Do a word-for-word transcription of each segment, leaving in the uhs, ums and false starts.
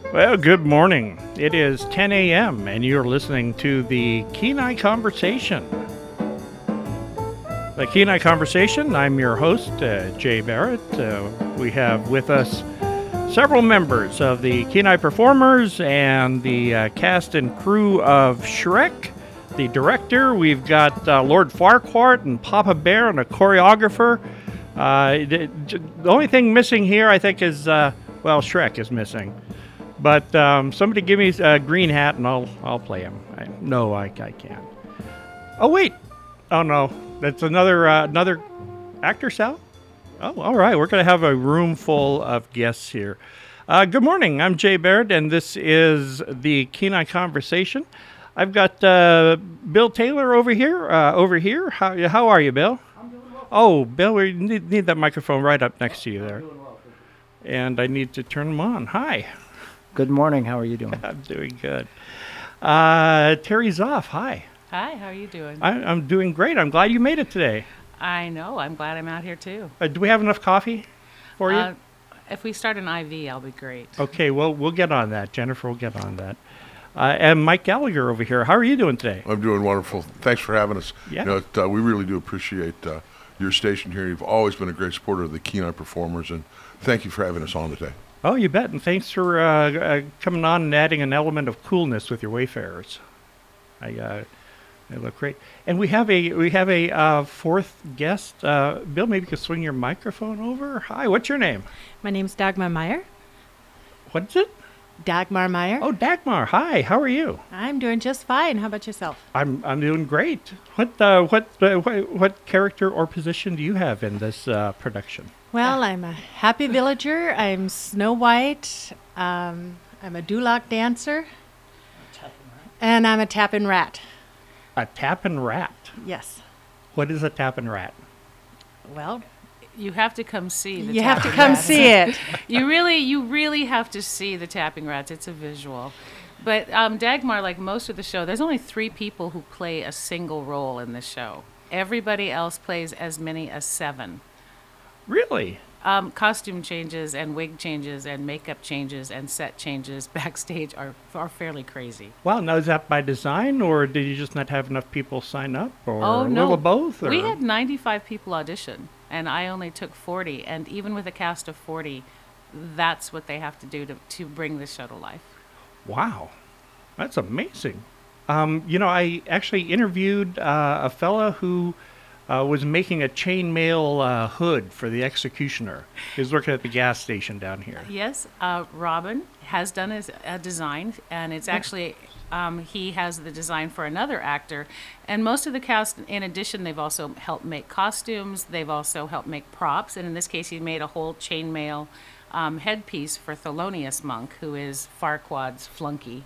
Well, good morning. It is ten a.m. and you're listening to the Kenai Conversation. The Kenai Conversation, I'm your host, uh, Jay Barrett. Uh, we have with us several members of the Kenai Performers and the uh, cast and crew of Shrek. The director, we've got uh, Lord Farquaad and Papa Bear and a choreographer. Uh, the, the only thing missing here, I think, is, uh, well, Shrek is missing. But um, somebody give me a green hat and I'll I'll play him. I, no, I, I can't. Oh, wait. Oh, no. That's another uh, another actor, Sal? Oh, all right. We're going to have a room full of guests here. Uh, good morning. I'm Jay Baird, and this is the Kenai Conversation. I've got uh, Bill Taylor over here. Uh, over here. How how are you, Bill? I'm doing well. Oh, Bill, we need, need that microphone right up next to you there. I'm doing well. And I need to turn them on. Hi. Good morning. How are you doing? I'm doing good. Uh, Terry Zoff, hi. Hi, how are you doing? I, I'm doing great. I'm glad you made it today. I know. I'm glad I'm out here too. Uh, do we have enough coffee for you? Uh, if we start an I V, I'll be great. Okay, well, we'll get on that. Jennifer will get on that. Uh, and Mike Gallagher over here. How are you doing today? I'm doing wonderful. Thanks for having us. Yeah. You know, it, uh, we really do appreciate uh, your station here. You've always been a great supporter of the Kenai Performers, and thank you for having us on today. Oh, you bet. And thanks for uh, uh, coming on and adding an element of coolness with your Wayfarers. I, uh, they look great. And we have a we have a uh, fourth guest. Uh, Bill, maybe you could swing your microphone over. Hi, what's your name? My name's Dagmar Meyer. What is it? Dagmar Meyer. Oh, Dagmar. Hi, how are you? I'm doing just fine. How about yourself? I'm I'm doing great. What uh, what, uh, what what character or position do you have in this uh, production? Well, I'm a happy villager. I'm Snow White. Um, I'm a dulak dancer. And I'm a tapping rat. A tappin' rat. Yes. What is a tappin' rat? Well, You have to come see the you have to tapping come rats. see it. You really, you really have to see the tapping rats. It's a visual. But um, Dagmar, like most of the show, there's only three people who play a single role in the show. Everybody else plays as many as seven. Really? Um, costume changes and wig changes and makeup changes and set changes backstage are are fairly crazy. Wow. Now, is that by design, or did you just not have enough people sign up, or Oh, a no. little of both? Or? We had ninety-five people audition, and I only took forty. And even with a cast of forty, that's what they have to do to, to bring the show to life. Wow, that's amazing. Um, you know, I actually interviewed uh, a fella who uh, was making a chainmail uh, hood for the executioner. He was working at the gas station down here. Yes, uh, Robin has done a, a design, and it's actually, um, he has the design for another actor. And most of the cast, in addition, they've also helped make costumes. They've also helped make props. And in this case, he made a whole chainmail um, headpiece for Thelonious Monk, who is Farquaad's flunky.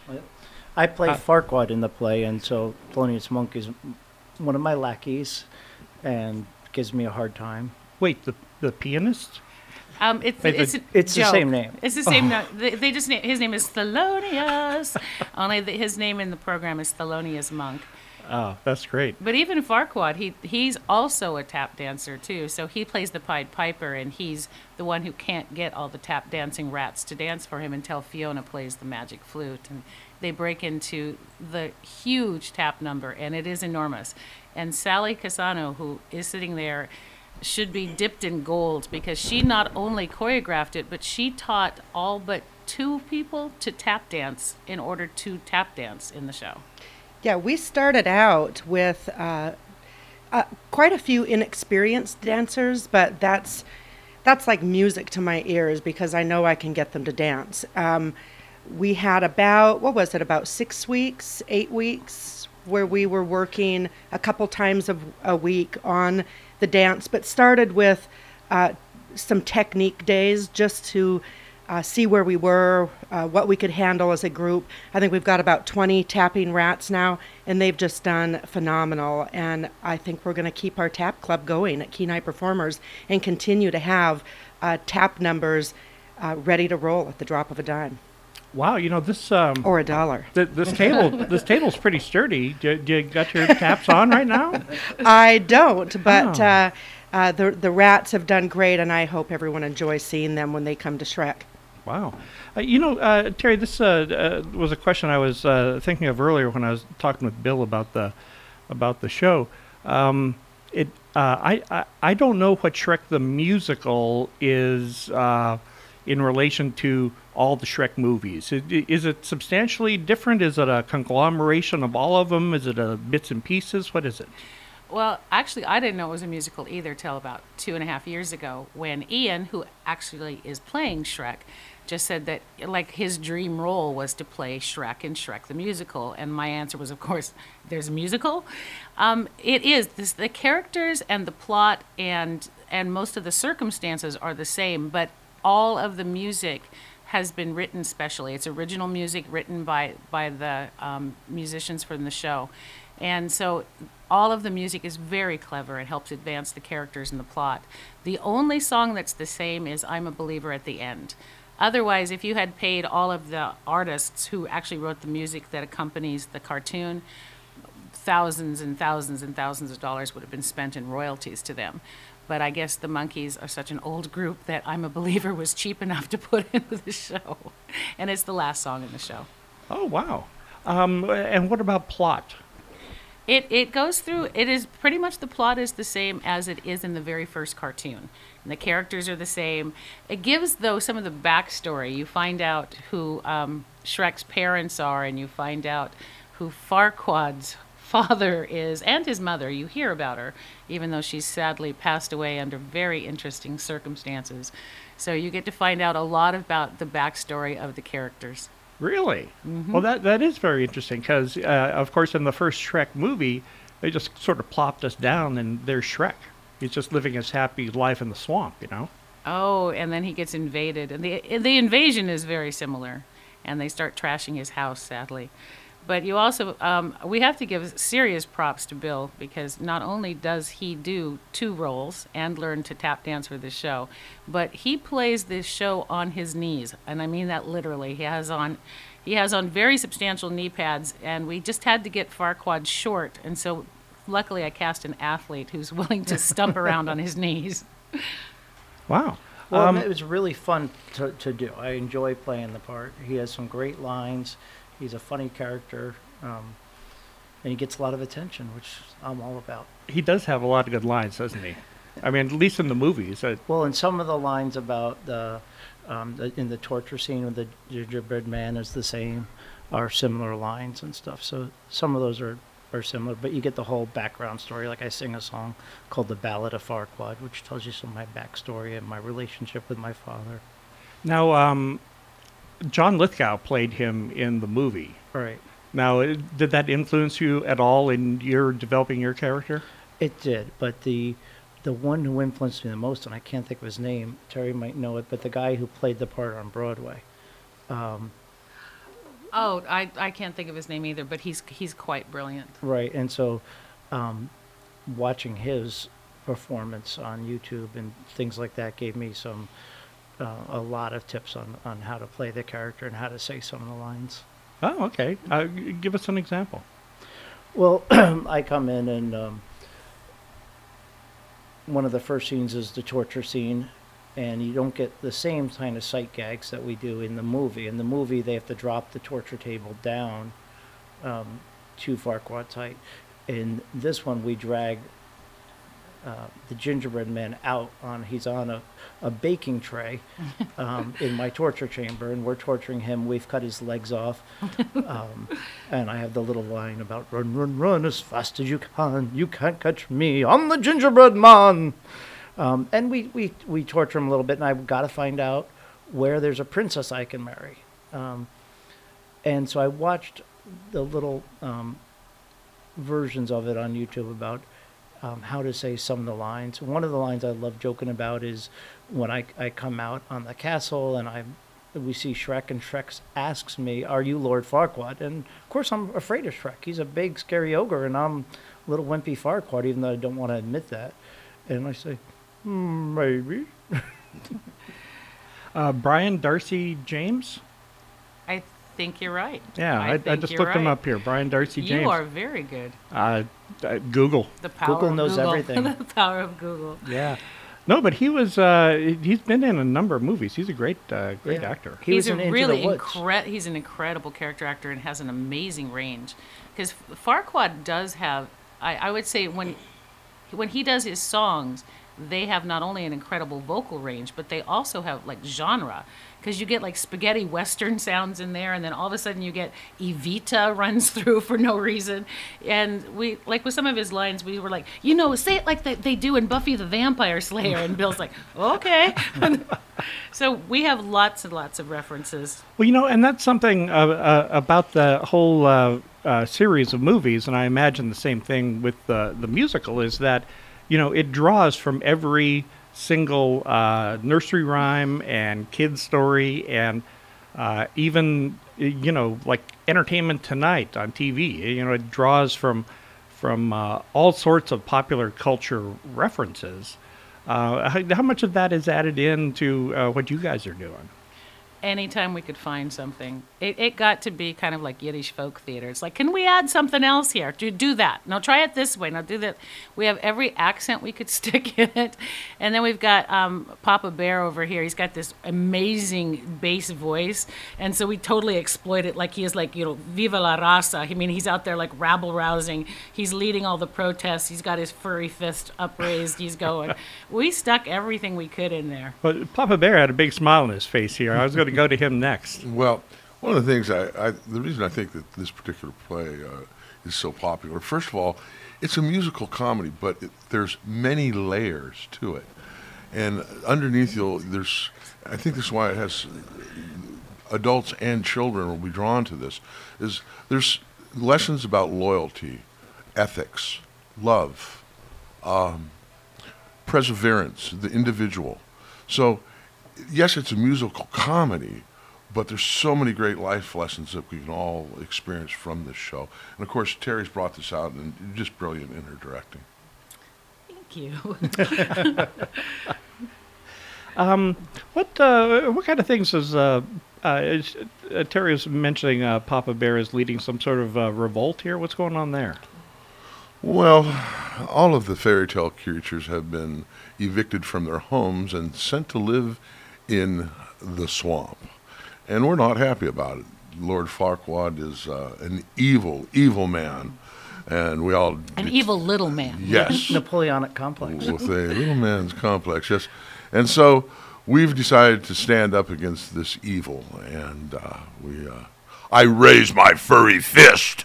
I play Uh, Farquaad in the play, and so Thelonious Monk is one of my lackeys and gives me a hard time. Wait, the the pianist? Um, it's Wait, it's, the- a It's the joke. same name. It's the same. No, they, they just na- his name is Thelonious. Only the, his name in the program is Thelonious Monk. Oh, that's great. But even Farquaad, he he's also a tap dancer too. So he plays the Pied Piper, and he's the one who can't get all the tap dancing rats to dance for him until Fiona plays the magic flute, and they break into the huge tap number, and it is enormous. And Sally Casano, who is sitting there, should be dipped in gold because she not only choreographed it, but she taught all but two people to tap dance in order to tap dance in the show. Yeah, we started out with uh, uh, quite a few inexperienced dancers, but that's that's like music to my ears because I know I can get them to dance. Um, we had about, what was it, about six weeks, eight weeks, where we were working a couple times of a week on the dance, but started with uh, some technique days just to uh, see where we were, uh, what we could handle as a group. I think we've got about twenty tapping rats now, and they've just done phenomenal. And I think we're going to keep our tap club going at Kenai Performers and continue to have uh, tap numbers uh, ready to roll at the drop of a dime. Wow, you know this um, Or a dollar. th- this table this table's pretty sturdy. Do, do you got your taps on right now? I don't, but Oh. uh, uh, the the rats have done great, and I hope everyone enjoys seeing them when they come to Shrek. Wow. Uh, you know, uh, Terry, this uh, uh, was a question I was uh, thinking of earlier when I was talking with Bill about the about the show. Um, it uh, I, I I don't know what Shrek the Musical is uh, in relation to all the Shrek movies. Is, is it substantially different? Is it a conglomeration of all of them? Is it a bits and pieces? What is it? Well, actually, I didn't know it was a musical either till about two and a half years ago when Ian, who actually is playing Shrek, just said that like his dream role was to play Shrek in Shrek the Musical. And my answer was, of course, there's a musical. Um, it is. This, the characters and the plot and and most of the circumstances are the same, but all of the music has been written specially. It's original music written by, by the um, musicians from the show. And so all of the music is very clever and helps advance the characters and the plot. The only song that's the same is I'm a Believer at the end. Otherwise, if you had paid all of the artists who actually wrote the music that accompanies the cartoon, thousands and thousands and thousands of dollars would have been spent in royalties to them. But I guess the Monkees are such an old group that I'm a Believer was cheap enough to put into the show. And it's the last song in the show. Oh, wow. Um, and what about plot? It it goes through, it is pretty much the plot is the same as it is in the very first cartoon. And the characters are the same. It gives, though, some of the backstory. You find out who um, Shrek's parents are, and you find out who Farquaad's father is, and his mother. You hear about her, even though she's sadly passed away under very interesting circumstances. So you get to find out a lot about the backstory of the characters. Really? Mm-hmm. Well, that that is very interesting because, uh, of course, in the first Shrek movie, they just sort of plopped us down, and there's Shrek. He's just living his happy life in the swamp, you know? Oh, and then he gets invaded. And the the invasion is very similar. And they start trashing his house, sadly. But you also, um, we have to give serious props to Bill because not only does he do two roles and learn to tap dance for this show, but he plays this show on his knees. And I mean that literally. He has on, he has on very substantial knee pads, and we just had to get Farquaad short. And so luckily I cast an athlete who's willing to stump around on his knees. Wow. Well, Um, it was really fun to, to do. I enjoy playing the part. He has some great lines. He's a funny character, um, and he gets a lot of attention, which I'm all about. he does have a lot of good lines, doesn't he? I mean, at least in the movies. Uh, Well, and some of the lines about the, um, the in the torture scene with the gingerbread man is the same, are similar lines and stuff. So some of those are, are similar, but you get the whole background story. Like I sing a song called "The Ballad of Farquaad," which tells you some of my backstory and my relationship with my father. now, um, John Lithgow played him in the movie. All right. Now, uh, did that influence you at all in your developing your character? It did, but the the one who influenced me the most, and I can't think of his name, Terry might know it, but the guy who played the part on Broadway. Um, Oh, I, I can't think of his name either, but he's he's quite brilliant. right, and so um, watching his performance on YouTube and things like that gave me some uh, a lot of tips on, on how to play the character and how to say some of the lines. Oh, okay. Uh, g- give us an example. Well, I come in and um, one of the first scenes is the torture scene, and you don't get the same kind of sight gags that we do in the movie. In the movie, they have to drop the torture table down um, to Farquaad's height. In this one, we drag uh, the gingerbread man out on, he's on a, a baking tray um, in my torture chamber, and we're torturing him. We've cut his legs off. Um, and I have the little line about run, run, run as fast as you can. You can't catch me. I'm the gingerbread man. Um, and we, we, we torture him a little bit, and I've got to find out where there's a princess I can marry. Um, and so I watched the little um, versions of it on YouTube about um, how to say some of the lines. One of the lines I love joking about is when I, I come out on the castle and I we see Shrek, and Shrek asks me, "Are you Lord Farquaad?" And of course I'm afraid of Shrek. He's a big, scary ogre, and I'm little wimpy Farquaad, even though I don't want to admit that. And I say, mm, maybe. Uh, Brian Darcy James? I think you're right. Yeah, I, I, think just you're looked him right. up here. Brian Darcy James. You are very good. Uh, uh, Google. The power Google of knows Google. everything. The power of Google. Yeah. No, but he was. Uh, he's been in a number of movies. He's a great, uh, great Yeah. actor. He he's was a in Into really the Woods. incre- he's an incredible character actor and has an amazing range. Because Farquaad does have, I, I would say when when he does his songs, they have not only an incredible vocal range, but they also have like genre. Because you get like spaghetti western sounds in there, and then all of a sudden you get Evita runs through for no reason. And we, like with some of his lines, we were like, you know, say it like they, they do in Buffy the Vampire Slayer. And Bill's like, okay. So we have lots and lots of references. Well, you know, and that's something uh, uh, about the whole uh, uh, series of movies, and I imagine the same thing with the the musical, is that, you know, it draws from every single uh, nursery rhyme and kid story, and uh, even, you know, like Entertainment Tonight on T V. You know, it draws from from uh, all sorts of popular culture references. Uh, how, how much of that is added into uh, what you guys are doing? Anytime we could find something, it, it got to be kind of like Yiddish folk theater. It's like, can we add something else here? Do do that. Now try it this way. Now do that. We have every accent we could stick in it, and then we've got um, Papa Bear over here. He's got this amazing bass voice, and so we totally exploit it. Like he is like, you know, Viva la Raza. I mean, he's out there like rabble rousing. He's leading all the protests. He's got his furry fist upraised. He's going. We stuck everything we could in there. Well, Papa Bear had a big smile on his face here. I was going to go to him next. Well, one of the things I, I the reason I think that this particular play uh, is so popular, first of all, it's a musical comedy, but it, there's many layers to it, and underneath you'll there's I think this is why it has adults and children will be drawn to this. Is there's lessons about loyalty, ethics, love, um, perseverance, the individual. So, yes, it's a musical comedy, but there's so many great life lessons that we can all experience from this show. And of course, Terry's brought this out, and you're just brilliant in her directing. Thank you. Um, what uh, what kind of things is, uh, uh, is uh, Terry was mentioning uh, Papa Bear is leading some sort of uh, revolt here? What's going on there? Well, all of the fairy tale creatures have been evicted from their homes and sent to live in the swamp. And we're not happy about it. Lord Farquaad is uh, an evil, evil man. And we all... An evil little man. Yes. Napoleonic complex. With a little man's complex, yes. And so we've decided to stand up against this evil. And uh, we... Uh, I raise my furry fist!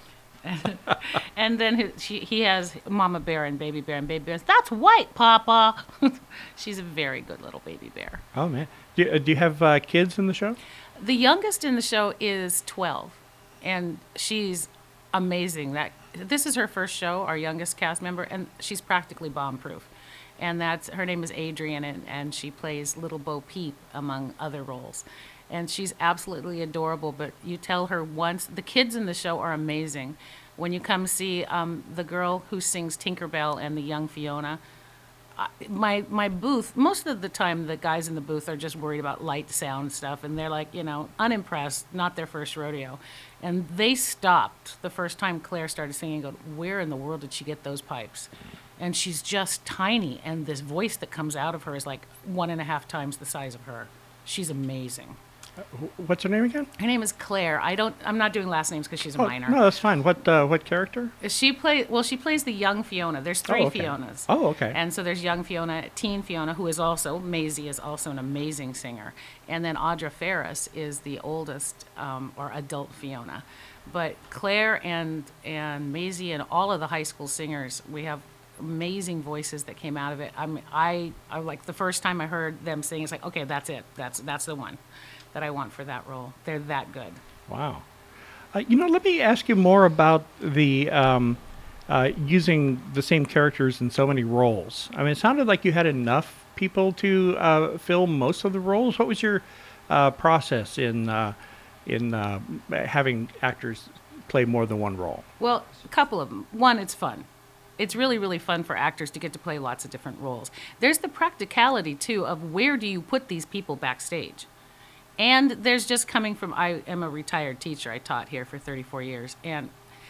And then he, she, he has Mama Bear and Baby Bear, and Baby Bear says, that's white, Papa. She's a very good little baby bear. Oh, man. Do, you- uh, do you have uh, kids in the show? The youngest in the show is twelve, and she's amazing. That this is her first show, our youngest cast member, and she's practically bomb-proof. And that's her name is Adrian, and, and she plays Little Bo Peep, among other roles. And she's absolutely adorable, but you tell her once, the kids in the show are amazing. When you come see um, the girl who sings Tinkerbell and the young Fiona, I- my my booth, most of the time the guys in the booth are just worried about light, sound stuff, and they're like, you know, unimpressed, not their first rodeo. And they stopped the first time Claire started singing and go, where in the world did she get those pipes? And she's just tiny, and this voice that comes out of her is like one and a half times the size of her. She's amazing. What's her name again? Her name is Claire. I don't. I'm not doing last names because she's a Oh, minor. no, that's fine. What uh, what character? She play well. She plays the young Fiona. There's three Oh, okay. Fionas. Oh, okay. And so there's young Fiona, teen Fiona, who is also Maisie is also an amazing singer, and then Audra Ferris is the oldest um, or adult Fiona. But Claire and and Maisie and all of the high school singers, we have amazing voices that came out of it. I mean, I, I like the first time I heard them sing, it's like, okay, that's it. That's that's the one that I want for that role. They're that good. Wow. Uh, you know, let me ask you more about the um, uh, using the same characters in so many roles. I mean, it sounded like you had enough people to uh, fill most of the roles. What was your uh, process in uh, in uh, having actors play more than one role? Well, a couple of them. One, it's fun. It's really, really fun for actors to get to play lots of different roles. There's the practicality, too, of where do you put these people backstage? And there's just coming from, I am a retired teacher. I taught here for thirty-four years. And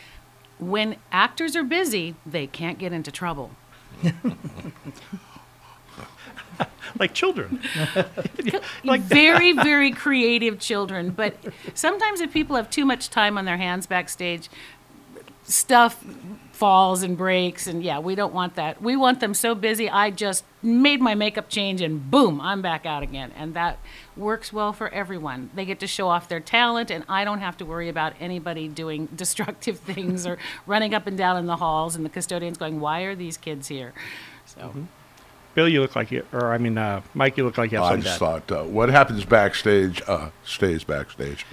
when actors are busy, they can't get into trouble. like children. Like very, very creative children. But sometimes if people have too much time on their hands backstage, stuff falls and breaks, and yeah, we don't want that. We want them so busy, I just made my makeup change and boom, I'm back out again. And that works well for everyone. They get to show off their talent, and I don't have to worry about anybody doing destructive things or running up and down in the halls and the custodians going, why are these kids here? So. Mm-hmm. Bill, you look like you, or I mean, uh, Mike, you look like you have I something just to add. thought, uh, what happens backstage uh, stays backstage.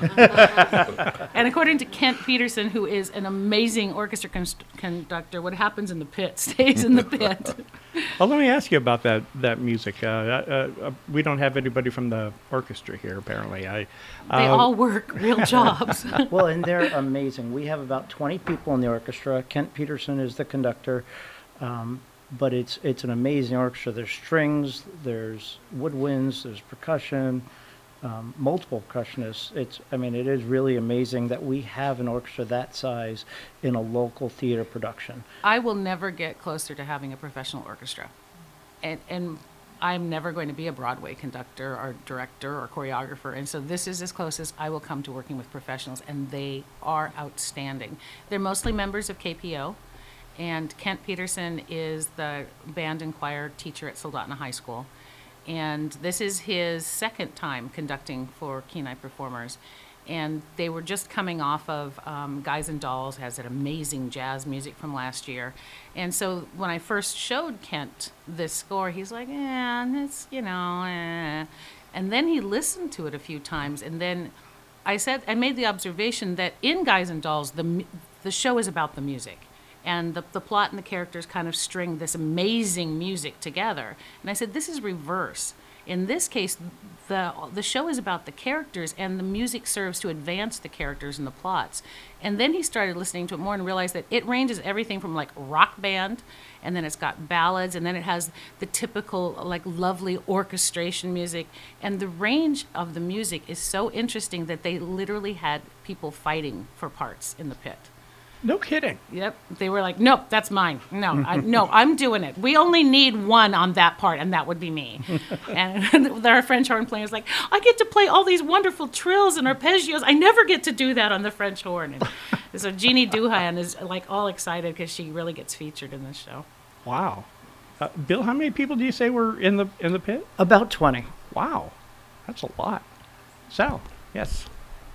And according to Kent Peterson, who is an amazing orchestra con- conductor, what happens in the pit stays in the pit. Well, let me ask you about that that music. Uh, uh, uh, we don't have anybody from the orchestra here, apparently. I, They uh, all work real jobs. Well, and they're amazing. We have about twenty people in the orchestra. Kent Peterson is the conductor. Um, but it's it's an amazing orchestra. There's strings, there's woodwinds, there's percussion, um, multiple percussionists. It's I mean, it is really amazing that we have an orchestra that size in a local theater production. I will never get closer to having a professional orchestra. And, and I'm never going to be a Broadway conductor or director or choreographer. And so this is as close as I will come to working with professionals, and they are outstanding. They're mostly members of K P O, and Kent Peterson is the band and choir teacher at Soldotna High School. And this is his second time conducting for Kenai Performers. And they were just coming off of um, Guys and Dolls, has that amazing jazz music from last year. And so when I first showed Kent this score, he's like, eh, it's, you know, eh. And then he listened to it a few times. And then I said, I made the observation that in Guys and Dolls, the, mu- the show is about the music. And the, the plot and the characters kind of string this amazing music together. And I said, this is reverse. In this case, the the show is about the characters, and the music serves to advance the characters and the plots. And then he started listening to it more and realized that it ranges everything from like rock band, and then it's got ballads, and then it has the typical like lovely orchestration music. And the range of the music is so interesting that they literally had people fighting for parts in the pit. No kidding. Yep. They were like, nope, that's mine. No, I, no, I'm doing it. We only need one on that part, and that would be me. And our French horn player is like, I get to play all these wonderful trills and arpeggios. I never get to do that on the French horn. And so Jeannie Duhan is like all excited because she really gets featured in this show. Wow. Uh, Bill, how many people do you say were in the in the pit? About twenty. Wow. That's a lot. Sal, yes.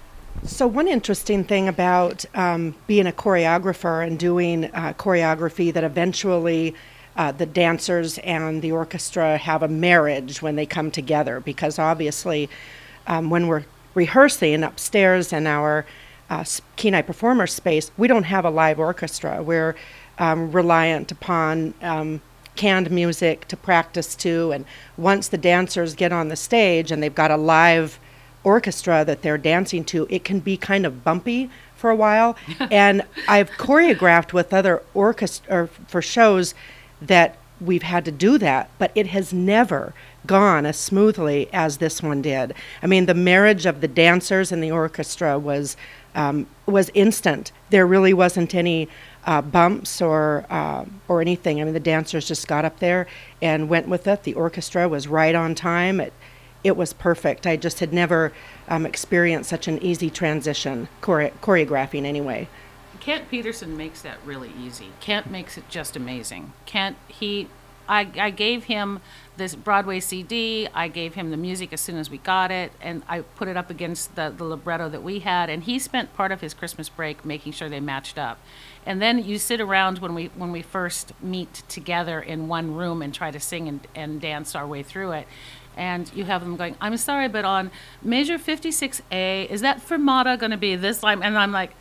So one interesting thing about um, being a choreographer and doing uh, choreography that eventually uh, the dancers and the orchestra have a marriage when they come together, because obviously um, when we're rehearsing upstairs in our uh, Kenai Performer space, we don't have a live orchestra. We're um, reliant upon um, canned music to practice to, and once the dancers get on the stage and they've got a live orchestra that they're dancing to, it can be kind of bumpy for a while. And I've choreographed with other orchestra or for shows that we've had to do that, but it has never gone as smoothly as this one did. I mean, the marriage of the dancers and the orchestra was um, was instant. There really wasn't any uh, bumps or uh, or anything. I mean, the dancers just got up there and went with it. The orchestra was right on time. It It was perfect. I just had never um, experienced such an easy transition, chore- choreographing anyway. Kent Peterson makes that really easy. Kent makes it just amazing. Kent, he, I, I gave him this Broadway C D. I gave him the music as soon as we got it, and I put it up against the, the libretto that we had, and he spent part of his Christmas break making sure they matched up. And then you sit around when we when we first meet together in one room and try to sing and, and dance our way through it. And you have them going, I'm sorry, but on measure fifty-six A, is that fermata going to be this line? And I'm like,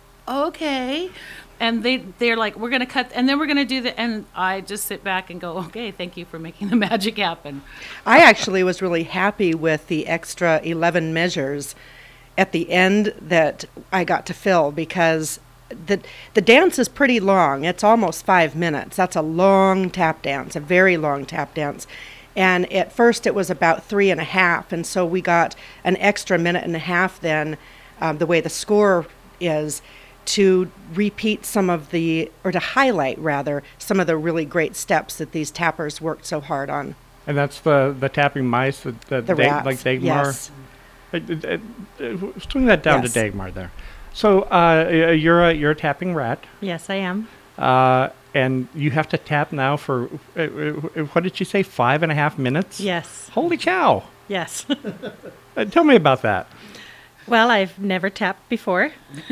okay. And they, they're like, we're going to cut, and then we're going to do the, and I just sit back and go, okay, thank you for making the magic happen. I actually was really happy with the extra eleven measures at the end that I got to fill, because the the dance is pretty long. It's almost five minutes. That's a long tap dance, a very long tap dance. And at first it was about three and a half, and so we got an extra minute and a half then, um, the way the score is, to repeat some of the, or to highlight rather, some of the really great steps that these tappers worked so hard on. And that's the, the tapping mice, the, the, The Dag- rats. like Dagmar? Yes. Uh, uh, uh, Swing that down Yes. to Dagmar there. So uh, y- you're a you're a tapping rat, Yes, I am. uh, and you have to tap now for uh, uh, what did you say? Five and a half minutes. Yes. Holy cow! Yes. Uh, tell me about that. Well, I've never tapped before.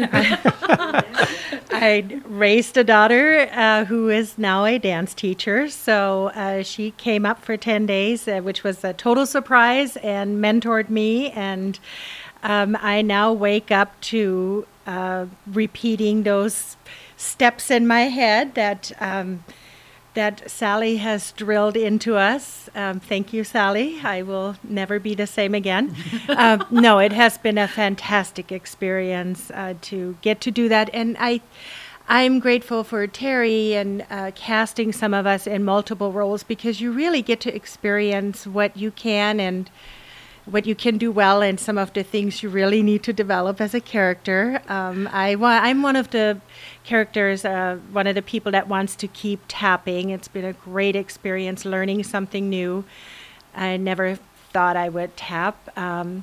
I raised a daughter uh, who is now a dance teacher. So uh, she came up for ten days, uh, which was a total surprise, and mentored me. And um, I now wake up to uh, repeating those steps in my head that. Um, that Sally has drilled into us. Um, thank you, Sally. I will never be the same again. um, no, it has been a fantastic experience uh, to get to do that. And I, I'm grateful for Terry and uh, casting some of us in multiple roles, because you really get to experience what you can and what you can do well, and some of the things you really need to develop as a character. Um, I wa- I'm one of the characters, uh, one of the people that wants to keep tapping. It's been a great experience learning something new. I never thought I would tap. Um,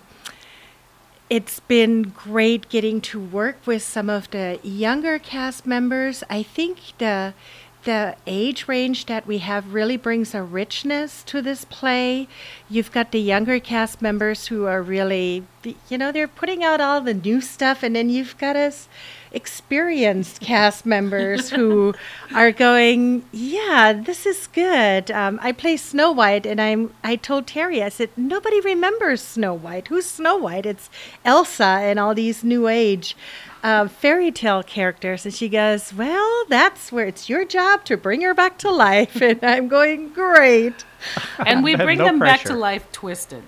it's been great getting to work with some of the younger cast members. I think the the age range that we have really brings a richness to this play. You've got the younger cast members who are really, you know, they're putting out all the new stuff, and then you've got us experienced cast members who are going, yeah, this is good. Um, I play Snow White, and I'm. I told Terry, I said, nobody remembers Snow White. Who's Snow White? It's Elsa and all these new age uh, fairy tale characters. And she goes, well, that's where it's your job to bring her back to life. And I'm going, great. And we bring No them back to pressure. life twisted.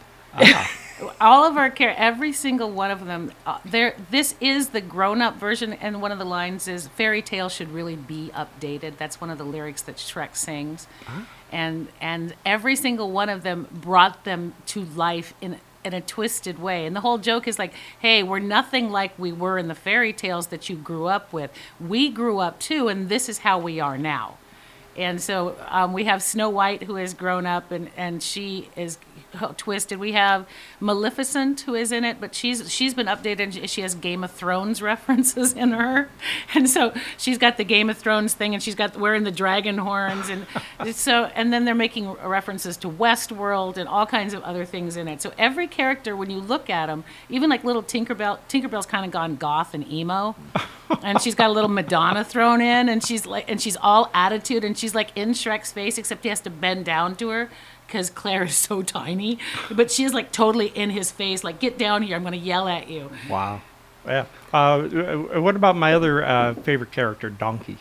All of our care, every single one of them. Uh, there, this is the grown-up version, and one of the lines is "Fairy tale should really be updated." That's one of the lyrics that Shrek sings, and and every single one of them brought them to life in in a twisted way. And the whole joke is like, "Hey, we're nothing like we were in the fairy tales that you grew up with. We grew up too, and this is how we are now." And so um, we have Snow White, who has grown up, and, and she is twisted. We have Maleficent, who is in it, but she's she's been updated. And she has Game of Thrones references in her, and so she's got the Game of Thrones thing, and she's got wearing the dragon horns, and so and then they're making references to Westworld and all kinds of other things in it. So every character, when you look at them, even like little Tinkerbell, Tinkerbell's kind of gone goth and emo. And she's got a little Madonna thrown in, and she's like, and she's all attitude, and she's like in Shrek's face, except he has to bend down to her because Claire is so tiny. But she's like totally in his face, like, get down here, I'm going to yell at you. Wow. Yeah. Uh, uh, what about my other uh, favorite character, Donkey?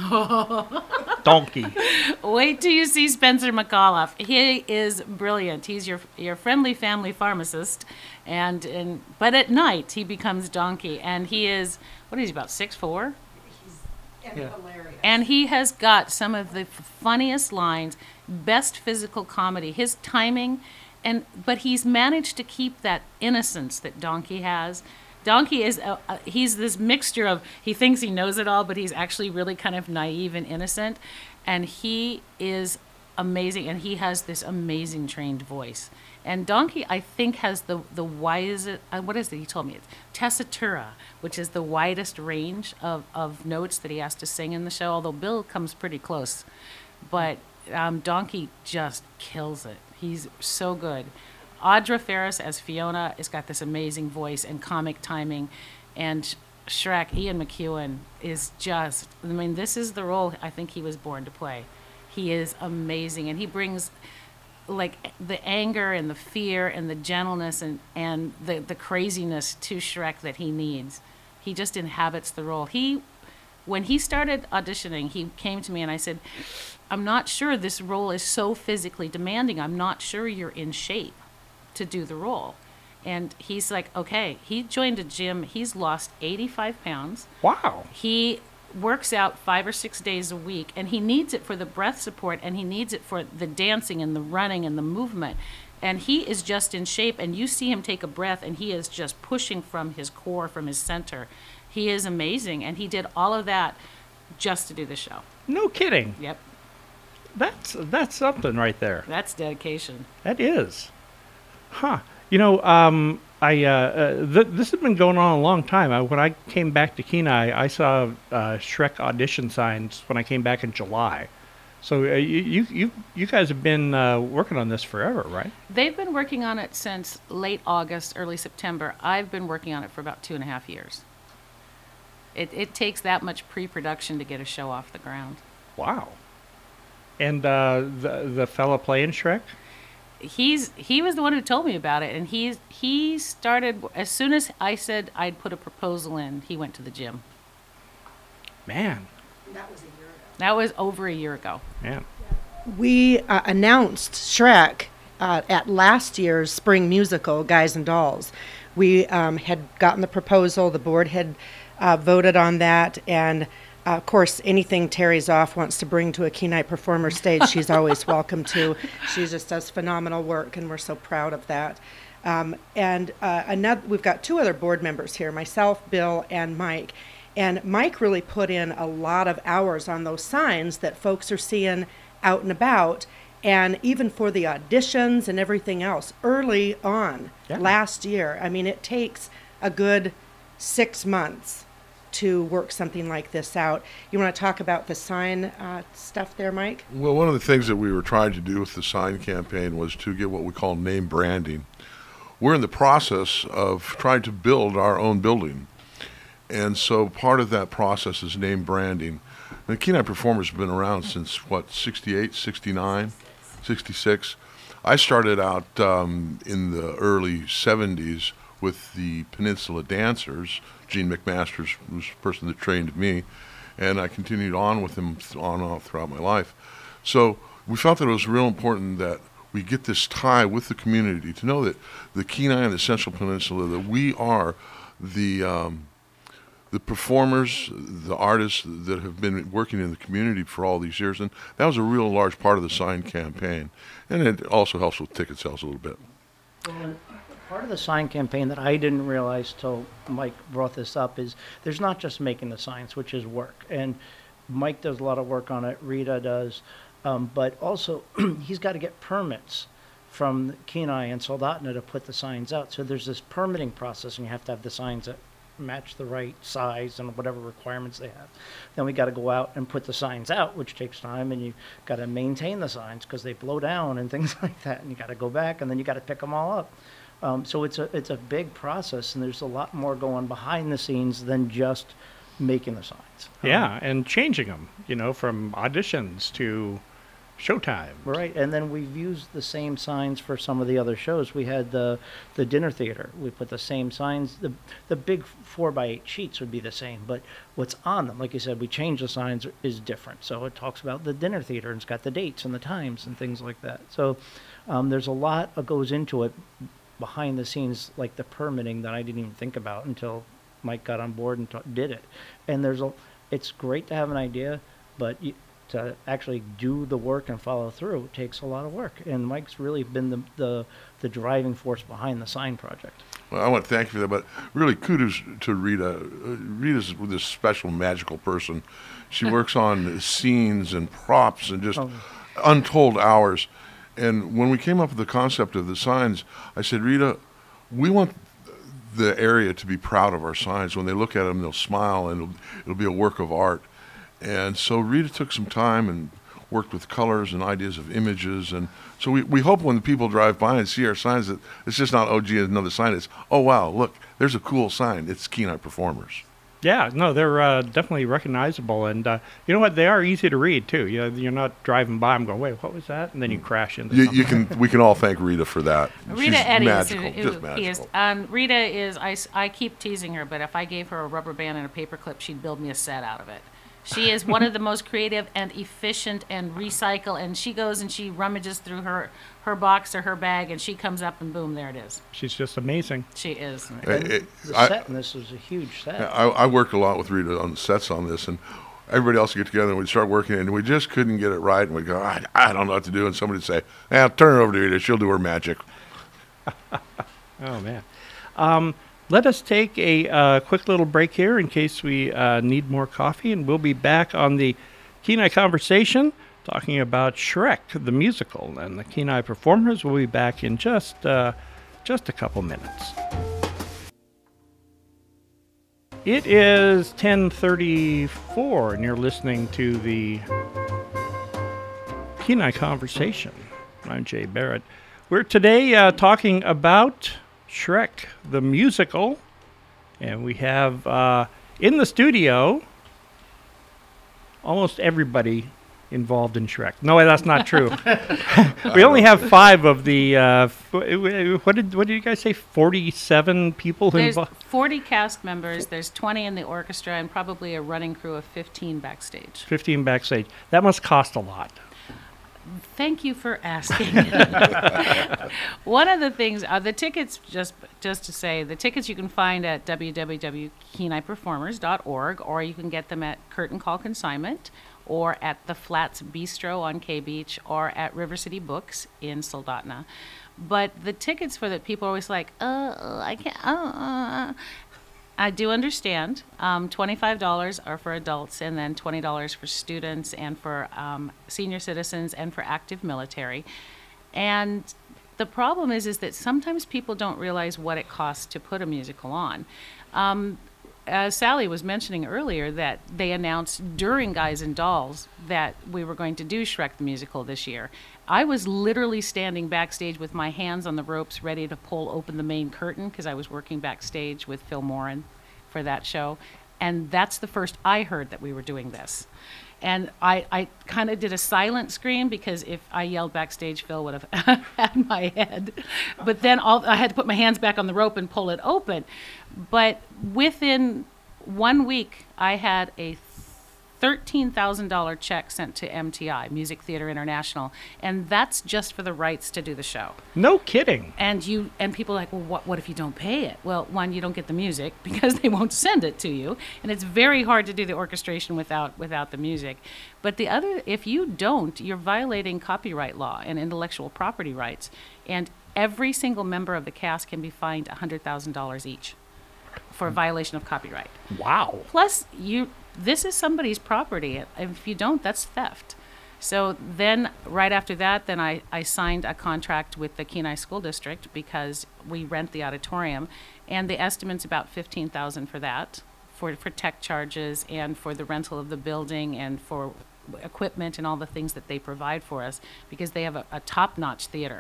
Donkey. Wait till you see Spencer McAuliffe. He is brilliant. He's your your friendly family pharmacist, and and but at night he becomes Donkey, and he is what is he about six four? Yeah. And he has got some of the funniest lines, best physical comedy. His timing, and but he's managed to keep that innocence that Donkey has. Donkey is a, a, he's this mixture of he thinks he knows it all, but he's actually really kind of naive and innocent, and he is amazing. And he has this amazing trained voice. And Donkey, I think, has the the widest. Uh, what is it? He told me it's tessitura, which is the widest range of, of notes that he has to sing in the show. Although Bill comes pretty close, but um, Donkey just kills it. He's so good. Audra Ferris as Fiona has got this amazing voice and comic timing, and Shrek, Ian McEwan, is just. I mean, this is the role I think he was born to play. He is amazing, and he brings like the anger and the fear and the gentleness and, and the, the craziness to Shrek that he needs. He just inhabits the role. He, when he started auditioning, he came to me and I said, I'm not sure this role is so physically demanding. I'm not sure you're in shape to do the role. And he's like, okay. He joined a gym. He's lost eighty-five pounds. Wow. He works out five or six days a week, and he needs it for the breath support, and he needs it for the dancing and the running and the movement. And he is just in shape, and you see him take a breath, and he is just pushing from his core, from his center. He is amazing, and he did all of that just to do the show. No kidding. Yep. That's that's something right there. That's dedication. That is. Huh. You know, um, I uh, uh, th- this has been going on a long time. I, when I came back to Kenai, I saw uh, Shrek audition signs when I came back in July. So uh, you, you you you guys have been uh, working on this forever, right? They've been working on it since late August, early September. I've been working on it for about two and a half years. It it takes that much pre-production to get a show off the ground. Wow. And uh, the the fella playing Shrek? He's he was the one who told me about it, and he's he started as soon as I said I'd put a proposal in. He went to the gym. Man. That was a year ago. That was over a year ago. Man. We uh, announced Shrek uh, at last year's spring musical, Guys and Dolls. We um, had gotten the proposal, the board had uh, voted on that, and uh, of course, anything Terry Zoff wants to bring to a Kenai Performer stage, she's always welcome to. She just does phenomenal work, and we're so proud of that. Um, and uh, another, we've got two other board members here, myself, Bill, and Mike. And Mike really put in a lot of hours on those signs that folks are seeing out and about, and even for the auditions and everything else early on Yeah. last year. I mean, it takes a good six months to work something like this out. You want to talk about the sign uh, stuff there, Mike? Well, one of the things that we were trying to do with the sign campaign was to get what we call name branding. We're in the process of trying to build our own building. And so part of that process is name branding. The Kenai Performers have been around since, what, sixty-eight, sixty-nine, sixty-six. I started out um, in the early seventies with the Peninsula Dancers. Gene McMasters was the person that trained me, and I continued on with him th- on and off throughout my life. So we felt that it was real important that we get this tie with the community to know that the Kenai and the Central Peninsula, that we are the um, the performers, the artists that have been working in the community for all these years, and that was a real large part of the sign campaign. And it also helps with ticket sales a little bit. Part of the sign campaign that I didn't realize till Mike brought this up is there's not just making the signs, which is work. And Mike does a lot of work on it, Rita does, um, but also he's got to get permits from Kenai and Soldotna to put the signs out. So there's this permitting process, and you have to have the signs that match the right size and whatever requirements they have. Then we got to go out and put the signs out, which takes time, and you got to maintain the signs because they blow down and things like that, and you got to go back, and then you got to pick them all up. Um, so it's a it's a big process, and there's a lot more going behind the scenes than just making the signs. Um, Yeah, and changing them, you know, from auditions to showtime. Right, and then we've used the same signs for some of the other shows. We had the the dinner theater. We put the same signs. The the big four by eight sheets would be the same, but what's on them, like you said, we changed the signs is different. So it talks about the dinner theater, and it's got the dates and the times and things like that. So um, there's a lot that goes into it behind the scenes, like the permitting that I didn't even think about until Mike got on board and ta- did it. And there's a, it's great to have an idea, but you, to actually do the work and follow through takes a lot of work. And Mike's really been the the, the driving force behind the sign project. Well, I want to thank you for that, but really kudos to Rita. Uh, Rita's this special, magical person. She works on scenes and props and just Oh. untold hours. And when we came up with the concept of the signs, I said, Rita, we want the area to be proud of our signs. When they look at them, they'll smile, and it'll, it'll be a work of art. And so Rita took some time and worked with colors and ideas of images. And so we, we hope when the people drive by and see our signs that it's just not, oh, gee, another sign. It's, oh, wow, look, there's a cool sign. It's Kenai Performers. Yeah, no, they're uh, definitely recognizable, and uh, you know what? They are easy to read too. You know, you're not driving by them going, "Wait, what was that?" And then you crash into You, something. you can, we can all thank Rita for that. Rita She's Eddy magical, is, just who- magical. he is, um, Rita is, I, s- I keep teasing her, but if I gave her a rubber band and a paper clip, she'd build me a set out of it. She is one of the most creative and efficient and recycle, and she goes and she rummages through her, her box or her bag, and she comes up and boom, there it is. She's just amazing. She is. Uh, it- The I- set in this was a huge set. I, I worked a lot with Rita on sets on this, and everybody else would get together and we'd start working, and we just couldn't get it right, and we'd go, I, I don't know what to do, and somebody would say, "Yeah, turn it over to Rita, she'll do her magic." Oh man. Um, let us take a uh, quick little break here in case we uh, need more coffee, and we'll be back on the Kenai Conversation talking about Shrek, the musical. And the Kenai Performers will be back in just, uh, just a couple minutes. It is ten thirty-four, and you're listening to the Kenai Conversation. I'm Jay Barrett. We're today uh, talking about Shrek, the musical, and we have uh, in the studio almost everybody involved in Shrek. No, that's not true. We only have five of the, uh, f- what did what did you guys say, forty-seven people There's involved? forty cast members, there's twenty in the orchestra, and probably a running crew of fifteen backstage. fifteen backstage. That must cost a lot. Thank you for asking. One of the things, uh, the tickets, just just to say, the tickets you can find at w w w dot kenai performers dot org, or you can get them at Curtain Call Consignment, or at the Flats Bistro on K Beach, or at River City Books in Soldotna. But the tickets for that, people are always like, uh, I can't, uh, I do understand. Um, twenty-five dollars are for adults, and then twenty dollars for students and for um, senior citizens and for active military. And the problem is, is that sometimes people don't realize what it costs to put a musical on. Um, as Sally was mentioning earlier, that they announced during Guys and Dolls that we were going to do Shrek the Musical this year. I was literally standing backstage with my hands on the ropes ready to pull open the main curtain because I was working backstage with Phil Morin for that show. And that's the first I heard that we were doing this. And I, I kind of did a silent scream because if I yelled backstage, Phil would have had my head. But then all, I had to put my hands back on the rope and pull it open. But within one week, I had a thirteen thousand dollars check sent to M T I, Music Theater International, and that's just for the rights to do the show. No kidding. And you and people are like, well, what, what if you don't pay it? Well, one, you don't get the music because they won't send it to you, and it's very hard to do the orchestration without without the music. But the other, if you don't, you're violating copyright law and intellectual property rights, and every single member of the cast can be fined one hundred thousand dollars each for violation of copyright. Wow. Plus, you this is somebody's property. If you don't, that's theft. So then right after that, then I, I signed a contract with the Kenai School District because we rent the auditorium, and the estimate's about fifteen thousand dollars for that, for, for tech charges and for the rental of the building and for equipment and all the things that they provide for us, because they have a, a top-notch theater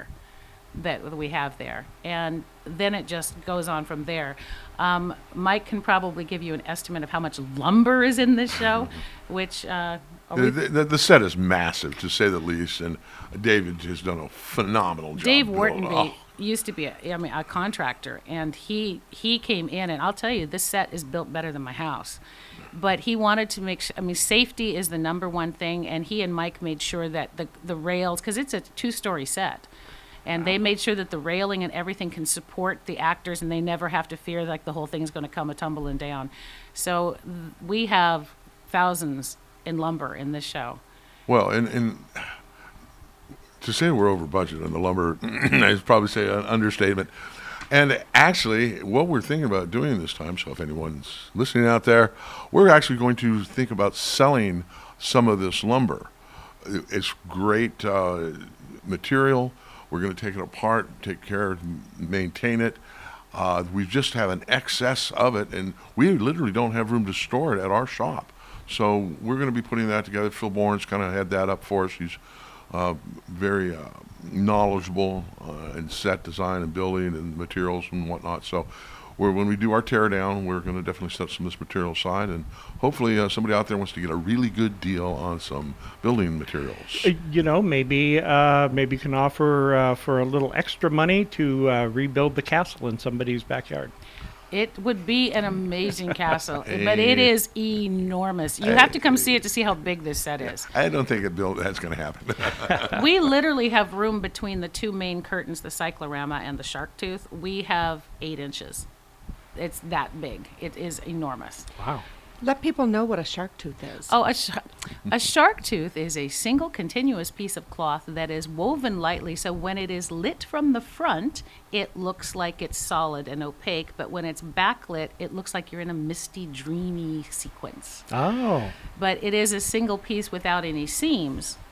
that we have there. And then it just goes on from there. Um, Mike can probably give you an estimate of how much lumber is in this show, which uh, are we- The, the, the set is massive, to say the least, and David has done a phenomenal job. Dave building- Whartonby oh. used to be a, I mean, a contractor, and he he came in, and I'll tell you, this set is built better than my house. But he wanted to make sure, I mean, safety is the number one thing, and he and Mike made sure that the, the rails, because it's a two-story set, and they made sure that the railing and everything can support the actors, and they never have to fear like the whole thing's going to come a tumbling down. So th- we have thousands in lumber in this show. Well, and, and to say we're over budget on the lumber is probably say an understatement. And actually, what we're thinking about doing this time, so if anyone's listening out there, we're actually going to think about selling some of this lumber. It's great uh, material. We're going to take it apart, take care and maintain it. Uh, we just have an excess of it, and we literally don't have room to store it at our shop. So we're going to be putting that together. Phil Bourne's kind of had that up for us. He's uh, very uh, knowledgeable uh, in set design and building and materials and whatnot. So we're, when we do our tear down, we're going to definitely set some of this material aside, and hopefully uh, somebody out there wants to get a really good deal on some building materials. Uh, You know, maybe uh, maybe you can offer uh, for a little extra money to uh, rebuild the castle in somebody's backyard. It would be an amazing castle, but it is enormous. You have to come see it to see how big this set is. I don't think it build, that's going to happen. We literally have room between the two main curtains, the cyclorama and the shark tooth. We have eight inches. It's that big. It is enormous. Wow. Let people know what a shark tooth is. Oh, a, sh- a shark tooth is a single continuous piece of cloth that is woven lightly, so when it is lit from the front, it looks like it's solid and opaque, but when it's backlit, it looks like you're in a misty, dreamy sequence. Oh. But it is a single piece without any seams,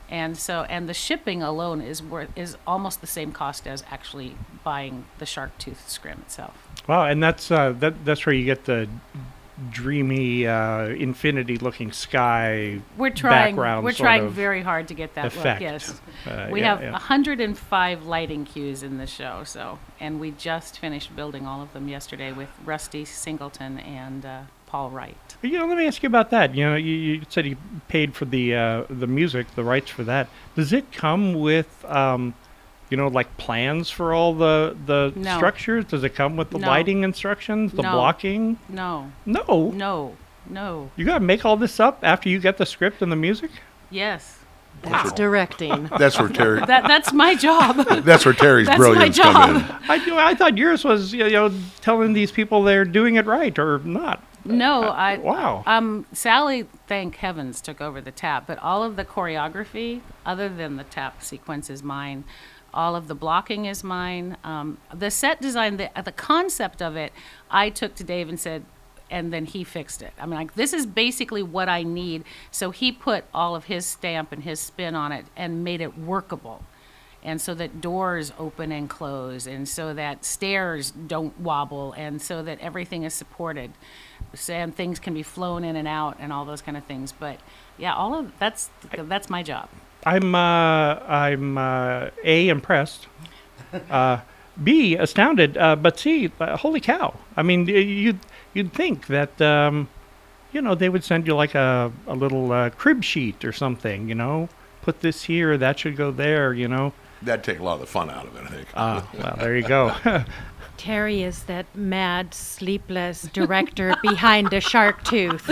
And so, and the shipping alone is worth is almost the same cost as actually buying the shark tooth scrim itself. Wow, and that's uh, that that's where you get the dreamy, uh, infinity-looking sky We're trying. background. We're sort trying of very hard to get that effect. look. Yes, Uh, we yeah, have yeah. one hundred five lighting cues in the show. So, and we just finished building all of them yesterday with Rusty Singleton and uh, Paul Wright. You know, let me ask you about that. You know, you, you said you paid for the uh, the music, the rights for that. Does it come with, um, you know, like plans for all the the No. structures? Does it come with the No. lighting instructions, the No. blocking? No, No. no, no. You got to make all this up after you get the script and the music? Yes, That's Wow. directing. That's where Terry. that that's my job. That's where Terry's That's my brilliance come in. job. I do- I thought yours was, you know, telling these people they're doing it right or not. No, I wow. Um, Sally, thank heavens, took over the tap, but all of the choreography, other than the tap sequence, is mine. All of the blocking is mine. Um, the set design, the the concept of it, I took to Dave and said, and then he fixed it. I mean, like, this is basically what I need. So he put all of his stamp and his spin on it and made it workable. And so that doors open and close, and so that stairs don't wobble, and so that everything is supported, so, and things can be flown in and out, and all those kind of things. But yeah, all of that's that's my job. I'm uh, I'm uh, A, impressed, uh, B, astounded, uh, but C, uh, holy cow. I mean, y- you'd, you'd think that, um, you know, they would send you like a, a little uh, crib sheet or something, you know, put this here, that should go there, you know. That'd take a lot of the fun out of it, I think. Ah, well, there you go. Terry is that mad, sleepless director behind a shark tooth.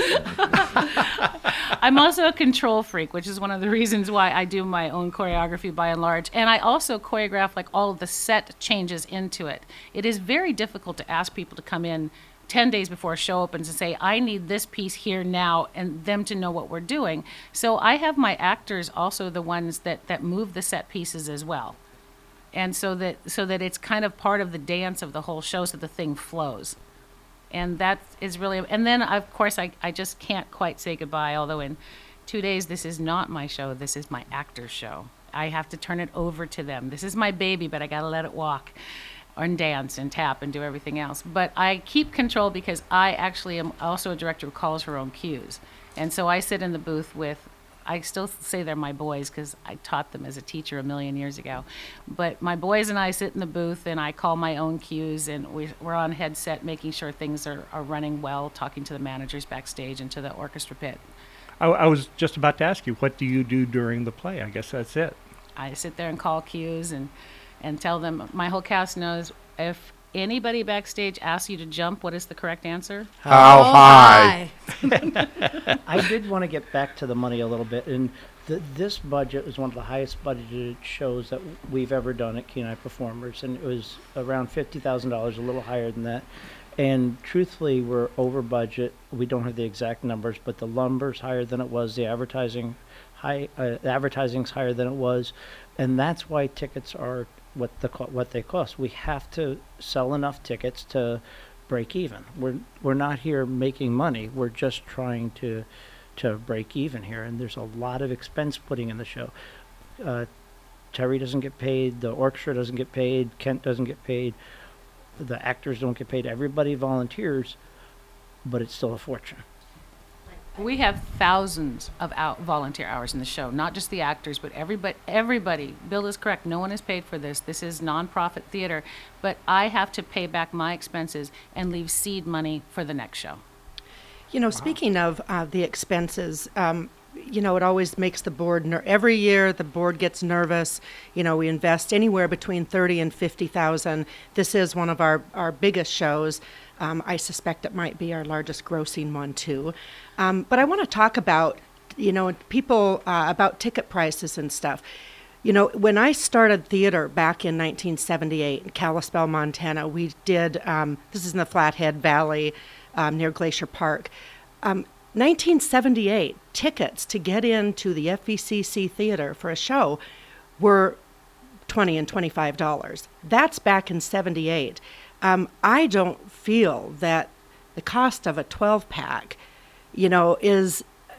I'm also a control freak, which is one of the reasons why I do my own choreography by and large. And I also choreograph like all of the set changes into it. It is very difficult to ask people to come in ten days before a show opens and say, I need this piece here now, and them to know what we're doing. So I have my actors also the ones that, that move the set pieces as well. And so that so that it's kind of part of the dance of the whole show, so the thing flows. And that is really, and then of course I, I just can't quite say goodbye, although in two days this is not my show, this is my actor's show. I have to turn it over to them. This is my baby, but I gotta let it walk and dance and tap and do everything else. But I keep control because I actually am also a director who calls her own cues. And so I sit in the booth with, I still say they're my boys because I taught them as a teacher a million years ago. But my boys and I sit in the booth and I call my own cues, and we, we're on headset making sure things are, are running well, talking to the managers backstage and to the orchestra pit. I, I was just about to ask you, what do you do during the play? I guess that's it. I sit there and call cues and, and tell them, my whole cast knows if anybody backstage asks you to jump, what is the correct answer? How high? I did want to get back to the money a little bit, and th- this budget was one of the highest budgeted shows that we've ever done at Kenai Performers, and it was around fifty thousand dollars, a little higher than that. And truthfully, we're over budget. We don't have the exact numbers, but the lumber's higher than it was, the advertising high, uh, the advertising's higher than it was, and that's why tickets are what the co- what they cost. We have to sell enough tickets to break even. We're we're not here making money. We're just trying to to break even here, and there's a lot of expense putting in the show. Uh, Terry doesn't get paid. The orchestra doesn't get paid. Kent doesn't get paid. The actors don't get paid. Everybody volunteers, but it's still a fortune. We have thousands of out volunteer hours in the show, not just the actors, but everybody. Everybody. Bill is correct. No one is paid for this. This is nonprofit theater, but I have to pay back my expenses and leave seed money for the next show. You know, speaking of uh, the expenses, um, you know, it always makes the board, ner- every year the board gets nervous. You know, we invest anywhere between thirty and fifty thousand. This is one of our, our biggest shows. Um, I suspect it might be our largest grossing one too. Um, but I want to talk about, you know, people, uh, about ticket prices and stuff. You know, when I started theater back in nineteen seventy-eight in Kalispell, Montana, we did, um, this is in the Flathead Valley um, near Glacier Park. Um, nineteen seventy-eight, tickets to get into the F V C C theater for a show were twenty and twenty-five dollars. That's back in seventy-eight. Um, I don't feel that the cost of a twelve pack, you know, is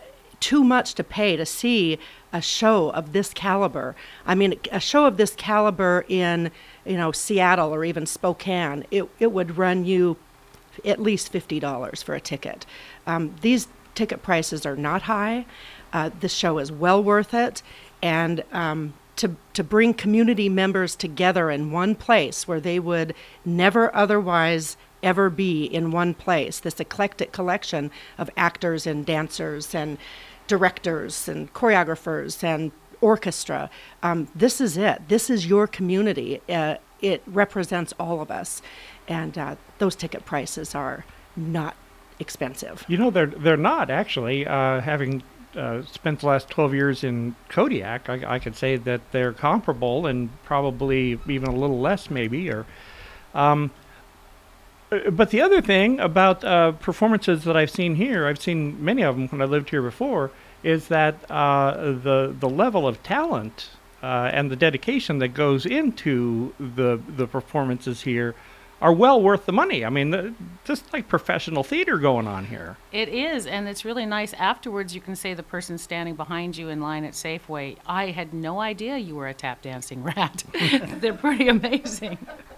too much to pay to see a show of this caliber. I mean, a show of this caliber in, you know, Seattle or even Spokane, it, it would run you at least fifty dollars for a ticket. Um, these ticket prices are not high. Uh, the show is well worth it. And um, to, to bring community members together in one place where they would never otherwise ever be in one place, this eclectic collection of actors and dancers and directors and choreographers and orchestra. Um, this is it. This is your community. Uh, it represents all of us. And uh, those ticket prices are not expensive. You know, they're they're not actually. Uh, having uh, spent the last twelve years in Kodiak, I, I could say that they're comparable and probably even a little less, maybe. Or, um, but the other thing about uh, performances that I've seen here, I've seen many of them when I lived here before, is that uh, the the level of talent uh, and the dedication that goes into the the performances here are well worth the money. I mean, the, just like professional theater going on here. It is, and it's really nice. Afterwards, you can say the person standing behind you in line at Safeway, I had no idea you were a tap dancing rat. They're pretty amazing.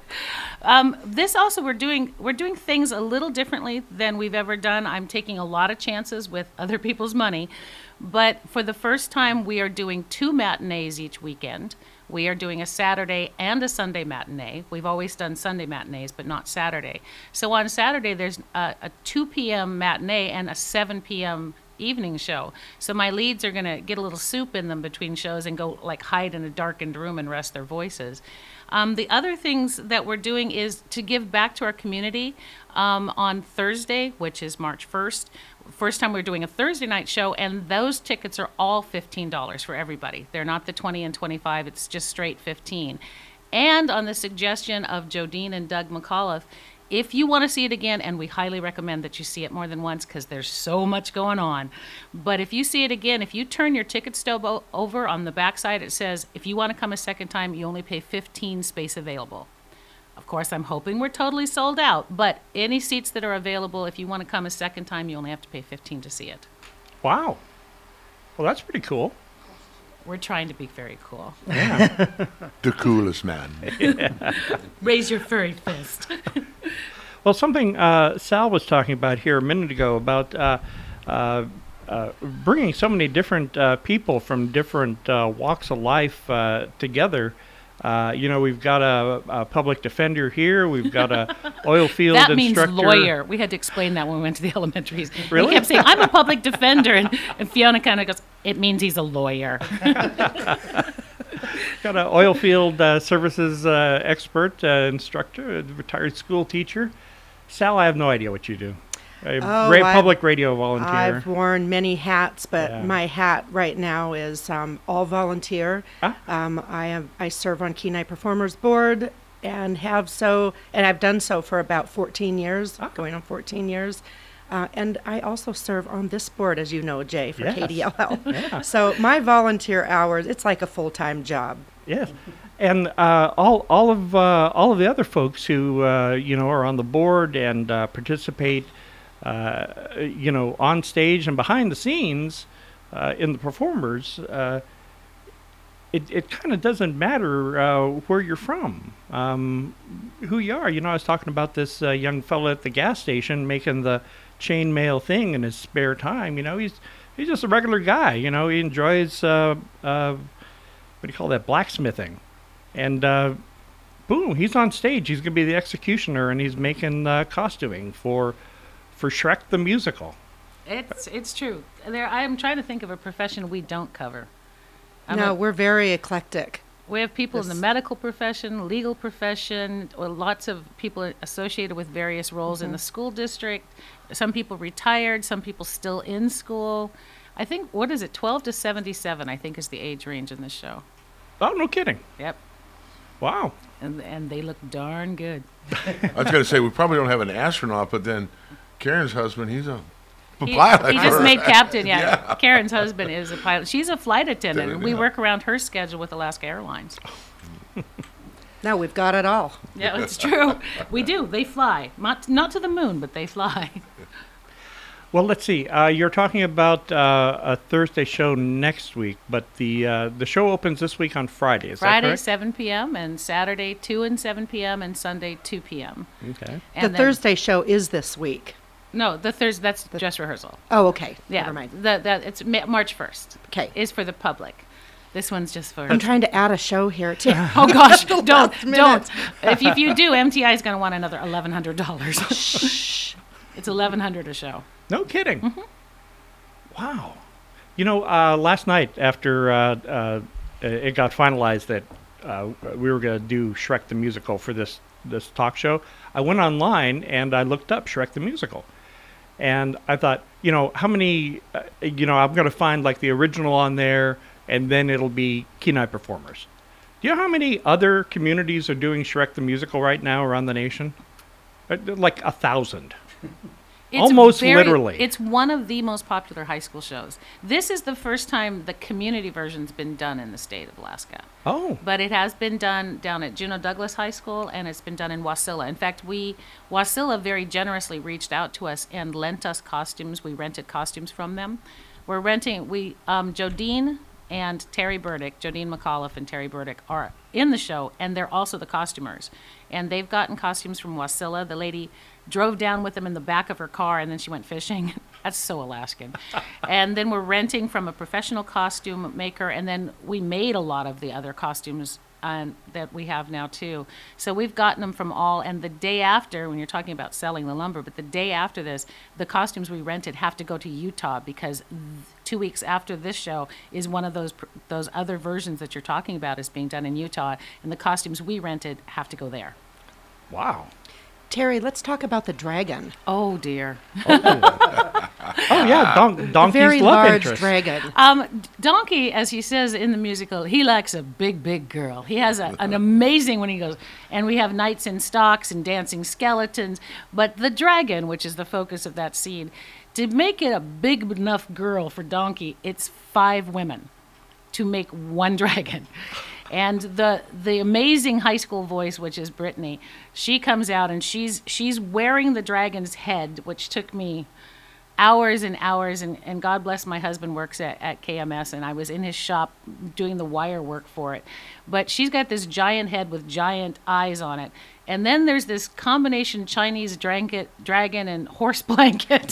Um, this also, we're doing we're doing things a little differently than we've ever done. I'm taking a lot of chances with other people's money, but for the first time, we are doing two matinees each weekend. We are doing a Saturday and a Sunday matinee. We've always done Sunday matinees, but not Saturday. So on Saturday, there's a, a two p.m. matinee and a seven p.m. evening show. So my leads are going to get a little soup in them between shows and go like hide in a darkened room and rest their voices. Um, the other things that we're doing is to give back to our community. Um, on Thursday, which is March first, first time we're doing a Thursday night show, and those tickets are all fifteen dollars for everybody. They're not the twenty and twenty-five, it's just straight fifteen. And on the suggestion of Jodine and Doug McAuliffe, if you want to see it again, and we highly recommend that you see it more than once because there's so much going on, but if you see it again, if you turn your ticket stub o- over on the backside, it says, if you want to come a second time, you only pay fifteen, space available. Of course, I'm hoping we're totally sold out, but any seats that are available, if you want to come a second time, you only have to pay fifteen to see it. Wow. Well, that's pretty cool. We're trying to be very cool. Yeah. The coolest man. Raise your furry fist. Well, something uh, Sal was talking about here a minute ago about uh, uh, uh, bringing so many different uh, people from different uh, walks of life uh, together. Uh, you know, we've got a, a public defender here. We've got a oil field that instructor. That means lawyer. We had to explain that when we went to the elementaries. Really? He kept saying, I'm a public defender. And, and Fiona kind of goes, it means he's a lawyer. Got an oil field uh, services uh, expert, uh, instructor, a retired school teacher. Sal, I have no idea what you do. A Oh, ra- I've- public radio volunteer. I've worn many hats, but Yeah. my hat right now is um, all volunteer. Ah. Um, I am I serve on Kenai Performers Board and have so, and I've done so for about fourteen years, Ah. going on fourteen years. Uh, and I also serve on this board, as you know, Jay, for Yes. K D L L. Yeah. So my volunteer hours, it's like a full-time job. Yes, and uh, all all of uh, all of the other folks who uh, you know are on the board and uh, participate, uh, you know, on stage and behind the scenes uh, in the performers. Uh, it it kind of doesn't matter uh, where you're from, um, who you are. You know, I was talking about this uh, young fella at the gas station making the chainmail thing in his spare time. You know, he's he's just a regular guy. You know, he enjoys. Uh, uh, What do you call that? Blacksmithing. And uh, boom, he's on stage. He's going to be the executioner, and he's making uh, costuming for for Shrek the Musical. It's it's true. There, I am trying to think of a profession we don't cover. I'm no, a- we're very eclectic. We have people in the This- medical profession, legal profession, or lots of people associated with various roles in the school district. Some people retired, some people still in school. I think, what is it, twelve to seventy-seven, I think, is the age range in this show. Oh, no kidding. Yep. Wow. And and they look darn good. I was going to say, we probably don't have an astronaut, but then Karen's husband, he's a He, pilot. he just for- made captain, yeah. Karen's husband is a pilot. She's a flight attendant, and we Yeah. work around her schedule with Alaska Airlines. No, we've got it all. Yeah, it's true. We do. They fly. Not, not to the moon, but they fly. Well, let's see. Uh, you're talking about uh, a Thursday show next week, but the uh, the show opens this week on Friday. Is that Friday, correct? seven p.m., and Saturday, two and seven p.m., and Sunday, two p.m. Okay. And the then- Thursday show is this week. No, the Thursday, that's dress rehearsal. Oh, okay. Yeah, Never mind. The, that, it's Ma- March first. Okay. Is for the public. This one's just for... I'm trying to add a show here too. Oh, gosh, don't, last minute. don't. If, if you do, M T I is going to want another eleven hundred dollars. It's eleven hundred dollars a show. No kidding. Wow. You know, uh, last night after uh, uh, it got finalized that uh, we were going to do Shrek the Musical for this, this talk show, I went online and I looked up Shrek the Musical. And I thought, you know, how many, uh, you know, I'm going to find like the original on there, and then it'll be Kenai Performers. Do you know how many other communities are doing Shrek the Musical right now around the nation? Uh, Like a thousand. It's Almost very- literally. It's one of the most popular high school shows. This is the first time the community version's been done in the state of Alaska. Oh, But it has been done down at Juneau Douglas High School, and it's been done in Wasilla. In fact, we Wasilla very generously reached out to us and lent us costumes. We rented costumes from them. We're renting. We um, Jodine and Terry Burdick, Jodine McAuliffe and Terry Burdick are in the show, and they're also the costumers. And they've gotten costumes from Wasilla. The lady drove down with them in the back of her car, and then she went fishing. That's so Alaskan. And then we're renting from a professional costume maker, and then we made a lot of the other costumes uh, that we have now too. So we've gotten them from all, and the day after, when you're talking about selling the lumber, but the day after this, the costumes we rented have to go to Utah, because th- two weeks after this show is one of those pr- those other versions that you're talking about is being done in Utah, and the costumes we rented have to go there. wow. Terry, let's talk about the dragon. Oh dear. Oh, yeah, don- The Donkey's very love large interest. dragon. Um, Donkey, as he says in the musical, he likes a big, big girl. He has a, an amazing when he goes, and we have knights in stocks and dancing skeletons. But the dragon, which is the focus of that scene, to make it a big enough girl for Donkey, it's five women to make one dragon. And the the amazing high school voice, which is Brittany, she comes out and she's she's wearing the dragon's head, which took me hours and hours, and, and God bless my husband works at, at K M S, and I was in his shop doing the wire work for it. But she's got this giant head with giant eyes on it. And then there's this combination Chinese drank- dragon and horse blanket.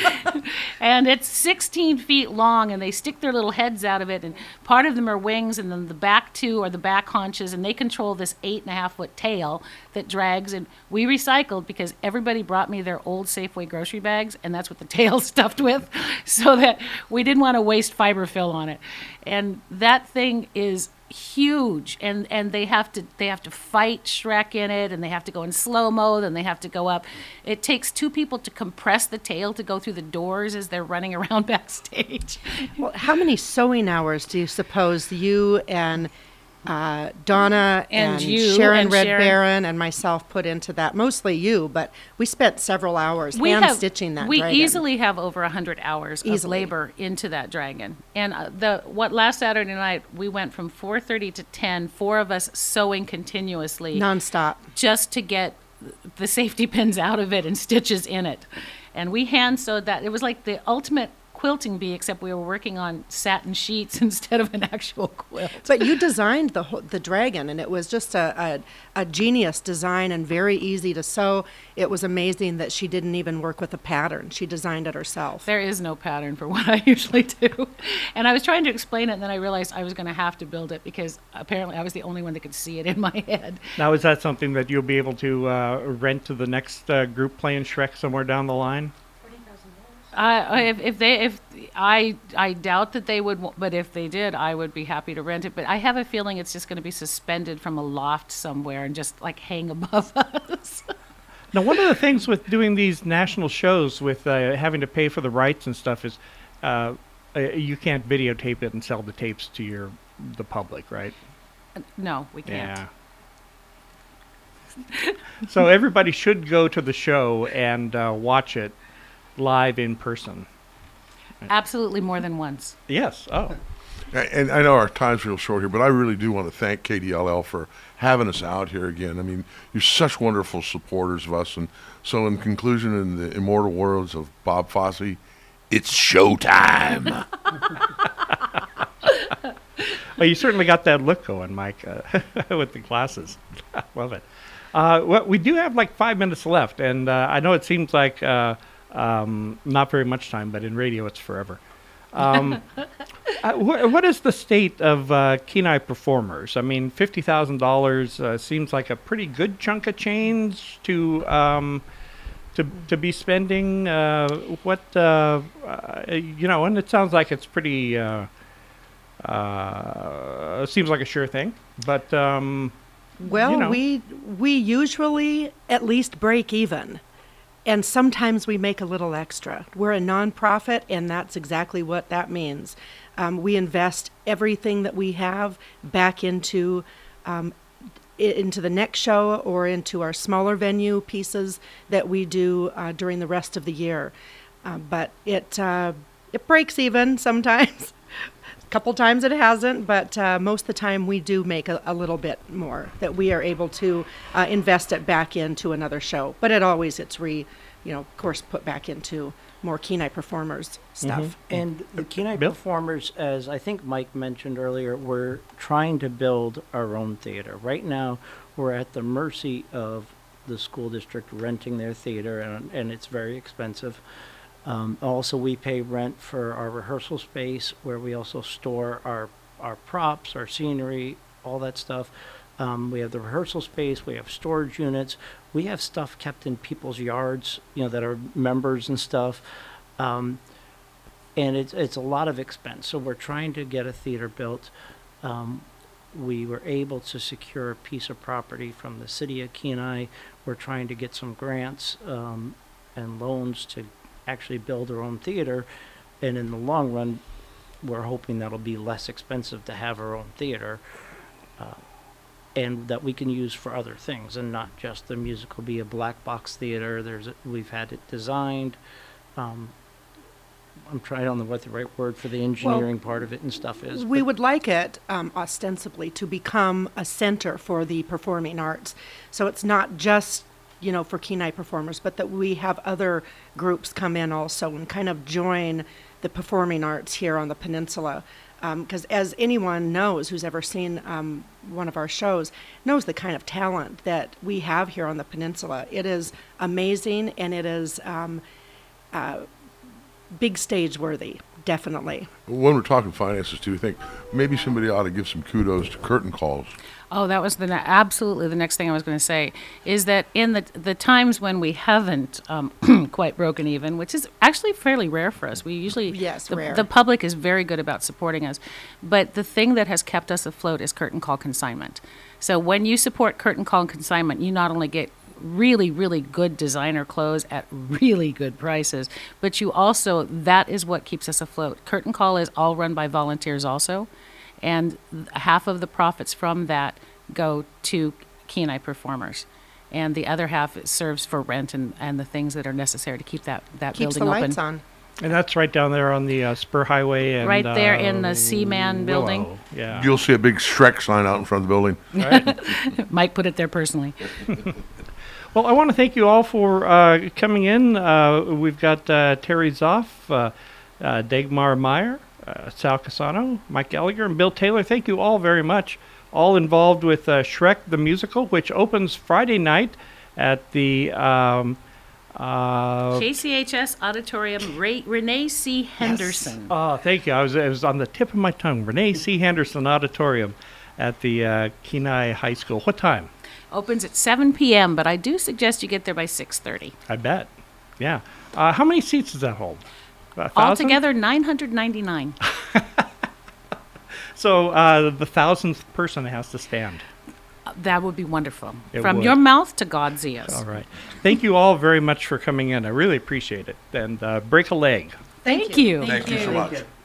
And it's sixteen feet long, and they stick their little heads out of it, and part of them are wings, and then the back two are the back haunches, and they control this eight and a half foot tail that drags. And we recycled because everybody brought me their old Safeway grocery bags, and that's what the tail's stuffed with, so that we didn't want to waste fiber fill on it. And that thing is huge, and and they have to they have to fight Shrek in it, and they have to go in slow mo, then they have to go up. It takes two people to compress the tail to go through the doors as they're running around backstage. Well, how many sewing hours do you suppose you and uh, Donna And and, you Sharon and Red Sharon. Baron and myself put into that? Mostly you, but we spent several hours We hand have- stitching that we dragon. easily have over one hundred hours of Easily. labor into that dragon. And uh, the what last Saturday night we went from four thirty to ten, four of us sewing continuously, nonstop. just to get the safety pins out of it and stitches in it. And we hand sewed that. It was like the ultimate quilting bee, except we were working on satin sheets instead of an actual quilt. But you designed the whole, the dragon, and it was just a, a, a genius design and very easy to sew. It was amazing that she didn't even work with a pattern. She designed it herself. There is no pattern for what I usually do. And I was trying to explain it, and then I realized I was going to have to build it because apparently I was the only one that could see it in my head. Now, is that something that you'll be able to uh, rent to the next uh, group playing Shrek somewhere down the line? I, if, if they, if I, I doubt that they would, w- but if they did, I would be happy to rent it. But I have a feeling it's just going to be suspended from a loft somewhere and just like hang above us. Now, one of the things with doing these national shows with uh, having to pay for the rights and stuff is uh, uh, you can't videotape it and sell the tapes to your the public, right? No, we can't. Yeah. So everybody should go to the show and uh, watch it live in person. Absolutely, more than once. Yes. Oh. And I know our time's real short here, but I really do want to thank K D L L for having us out here again. I mean, you're such wonderful supporters of us. And so in conclusion, in the immortal words of Bob Fosse, It's showtime. Well, you certainly got that look going, Mike, uh, with the glasses. Love it. Uh, well, we do have like five minutes left, and uh, I know it seems like uh, um, not very much time, but in radio it's forever. Um, uh, wh- what is the state of uh, Kenai performers? I mean, fifty thousand dollars uh, seems like a pretty good chunk of change to um, to to be spending. Uh, what uh, uh, you know, and it sounds like it's pretty. Uh, uh, seems like a sure thing, but. Um, Well, you know. we we usually at least break even, and sometimes we make a little extra. We're a nonprofit, and that's exactly what that means. Um, we invest everything that we have back into um, i- into the next show or into our smaller venue pieces that we do uh, during the rest of the year. Uh, but it uh, it breaks even sometimes. Couple times it hasn't, but uh, most of the time we do make a, a little bit more that we are able to uh, invest it back into another show. But it always it's re, you know, of course, put back into more Kenai performers stuff. And the Kenai Bill? Performers, as I think Mike mentioned earlier, we're trying to build our own theater. Right now, we're at the mercy of the school district renting their theater, and, and it's very expensive. Um, also, we pay rent for our rehearsal space, where we also store our, our props, our scenery, all that stuff. Um, we have the rehearsal space, we have storage units, we have stuff kept in people's yards, you know, that are members and stuff. Um, and it's, it's a lot of expense. So we're trying to get a theater built. Um, we were able to secure a piece of property from the city of Kenai. We're trying to get some grants um, and loans to actually build our own theater, and in the long run we're hoping that'll be less expensive to have our own theater, uh, and that we can use for other things and not just the musical be a black box theater. There's a, we've had it designed. um, I'm trying, I don't know what the right word for the engineering part of it and stuff is. We but- would like it um, ostensibly to become a center for the performing arts. So it's not just, you know, for Kenai performers, but that we have other groups come in also and kind of join the performing arts here on the peninsula. Because as anyone knows who's ever seen um, one of our shows, knows the kind of talent that we have here on the peninsula. It is amazing, and it is um, uh, big stage worthy, definitely. When we're talking finances too, I think maybe somebody ought to give some kudos to Curtain Calls. Oh, that was the ne- absolutely the next thing I was going to say, is that in the the times when we haven't um, quite broken even, which is actually fairly rare for us. We usually Yes, the, rare. the public is very good about supporting us, but the thing that has kept us afloat is Curtain Call Consignment. So when you support Curtain Call Consignment, you not only get really, really good designer clothes at really good prices, but you also, that is what keeps us afloat. Curtain Call is all run by volunteers also, and th- half of the profits from that go to Kenai performers. And the other half it serves for rent and, and the things that are necessary to keep that, that Keeps building the open. lights on. And that's right down there on the uh, Spur Highway. And, Right there uh, in the Seaman building. Willow. Yeah. You'll see a big Shrek sign out in front of the building. Right. Mike put it there personally. Well, I want to thank you all for uh, coming in. Uh, we've got uh, Terry Zoff, uh, uh, Dagmar Meyer, uh, Sal Casano, Mike Gallagher, and Bill Taylor. Thank you all very much. All involved with uh, Shrek the Musical, which opens Friday night at the um, uh, K C H S Auditorium, Ray, Renee C. Henderson. Oh, thank you. I was, it was on the tip of my tongue. Renee C. Henderson Auditorium at the uh, Kenai High School. What time? Opens at seven p.m., but I do suggest you get there by six thirty. I bet. Yeah. Uh, how many seats does that hold? A thousand? Altogether, nine hundred ninety-nine. So uh, the thousandth person has to stand. Uh, That would be wonderful. It From would. your mouth to God's ears. All right. Thank you all very much for coming in. I really appreciate it. And uh, break a leg. Thank you. Thank you so much.